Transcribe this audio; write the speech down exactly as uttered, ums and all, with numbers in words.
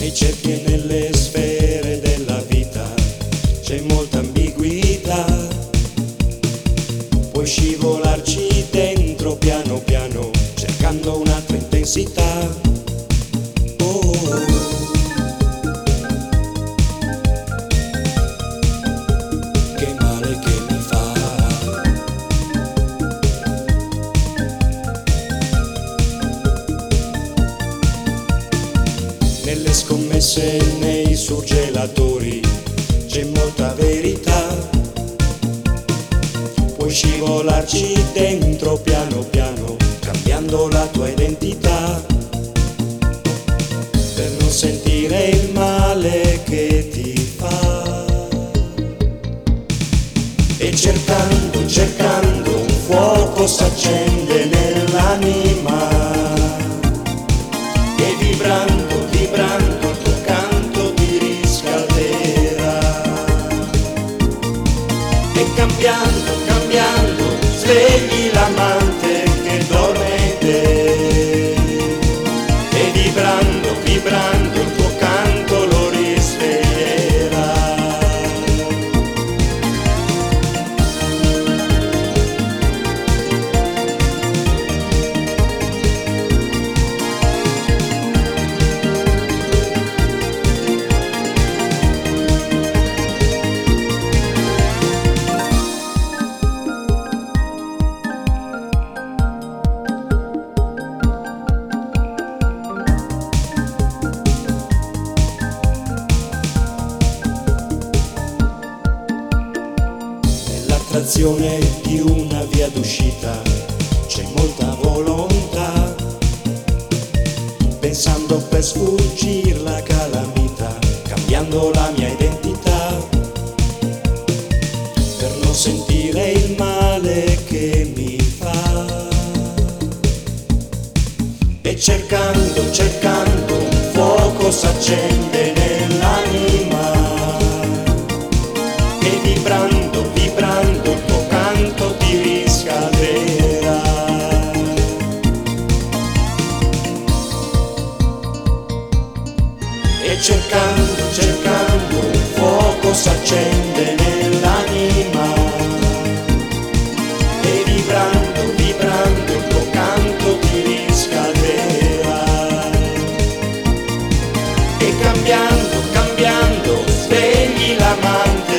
e cerchi nelle sfere della vita, c'è molta ambiguità, puoi scivolarci dentro piano piano, cercando un'altra intensità. Oh, oh, oh. Che male che mi fa. Nelle scommesse e nei surgelatori c'è molta verità, puoi scivolarci dentro piano piano, cambiando la tua identità, per non sentire il male che ti fa. E cercando, cercando un fuoco s'accende nell'anima, e vibrando, vibrando il tuo canto ti riscalderà. E cambiando, cambiando, svegli l'amante che dorme in te, e vibrando, vibrando il tuo canto lo risveglierà. Nell'attrazione di una via d'uscita c'è molta volontà, pensando per sfuggire la calamita, cambiando la mia identità, per non sentire il male che mi fa. E cercando, cercando un fuoco s'accende nell'anima, e vibrando, vibrando il tuo canto ti riscalderà. E cercando, cercando un fuoco s'accende nell'anima, e vibrando, vibrando il tuo canto ti riscalderà. E cambiando, cambiando, svegli l'amante